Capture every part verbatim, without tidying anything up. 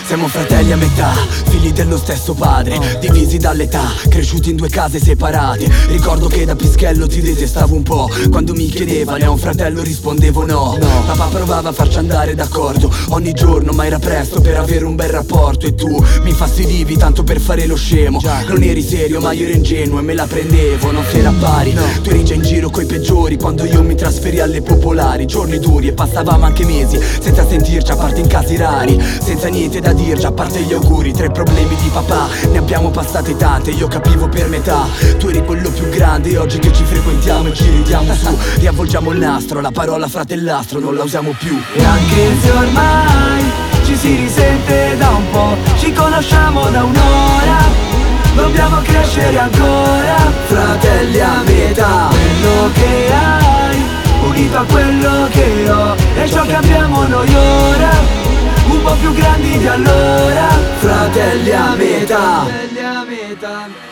Siamo fratelli a metà, figli dello stesso padre, divisi dall'età, cresciuti in due case separate. Ricordo che da pischello ti detestavo un po'. Quando mi chiedevano a un fratello rispondevo no. Papà provava a farci andare d'accordo ogni giorno, ma era presto per avere un bel rapporto. E tu mi infastidivi tanto per fare lo scemo. Non eri serio ma io ero ingenuo e me la prendevo, non si era pari. Tu eri già in giro coi peggiori quando io mi trasferì alle popolari. Giorni duri e passavamo anche mesi senza sentirci, a parte in casi rari, senza niente da dirci a parte gli auguri. Tre problemi di papà, ne abbiamo passate tante, io capivo per metà. Tu eri quello più grande e oggi che ci frequentiamo e ci ridiamo su, riavvolgiamo il nastro, la parola fratellastro non la usiamo più. E anche se ormai ci si risente da un po', ci conosciamo da un'ora, dobbiamo crescere ancora, fratelli a metà. Quello che hai unito a quello che ho, e ciò che abbiamo noi ora, un po' più grandi di allora, fratelli a metà. Fratelli a metà.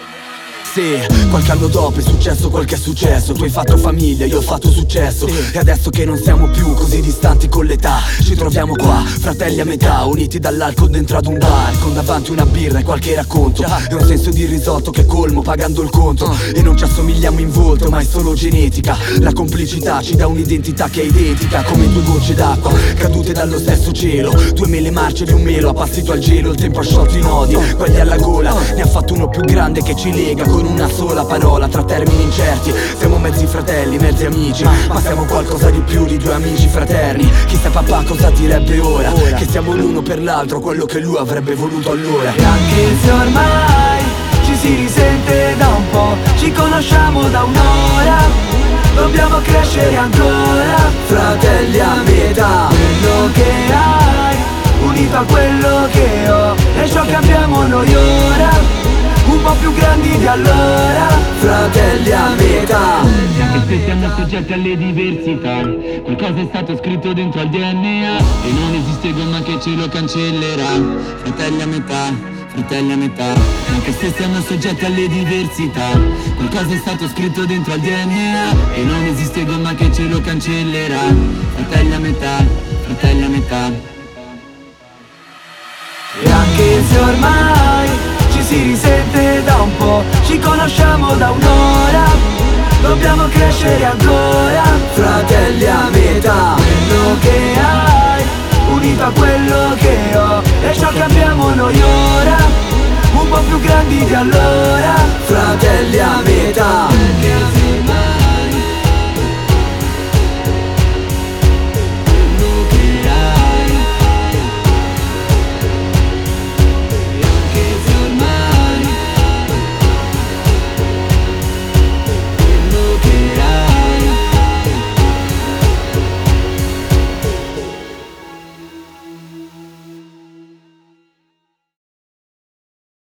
Sì, qualche anno dopo è successo quel che è successo. Tu hai fatto famiglia, io ho fatto successo, sì. E adesso che non siamo più così distanti con l'età, ci troviamo qua, fratelli a metà, uniti dall'alcol dentro ad un bar, con davanti una birra e qualche racconto, e un senso di risotto che colmo pagando il conto. E non ci assomigliamo in volto, ma è solo genetica. La complicità ci dà un'identità che è identica, come due gocce d'acqua cadute dallo stesso cielo, due mele marce di un melo appassito al gelo. Il tempo ha sciolto i nodi, quelli alla gola, ne ha fatto uno più grande che ci lega con una sola parola tra termini incerti. Siamo mezzi fratelli, mezzi amici, ma siamo qualcosa di più di due amici fraterni. Chissà papà cosa direbbe ora, che siamo l'uno per l'altro quello che lui avrebbe voluto allora. E anche se ormai ci si risente da un po', ci conosciamo da un'ora, dobbiamo crescere ancora, fratelli a metà. Quello che hai unito a quello che ho, e ciò che abbiamo noi ora, un po' più grandi di allora, fratelli a metà. Anche se siamo soggetti alle diversità, qualcosa è stato scritto dentro al D N A, e non esiste gomma che ce lo cancellerà. Fratelli a metà, fratelli a metà. Anche se siamo soggetti alle diversità, qualcosa è stato scritto dentro al D N A, e non esiste gomma che ce lo cancellerà. Fratelli a metà, fratelli a metà. E anche se ormai ci si risente da un po', ci conosciamo da un'ora, dobbiamo crescere ancora, fratelli a metà. Quello che hai unito a quello che ho, e ciò che abbiamo noi ora, un po' più grandi di allora, fratelli a metà.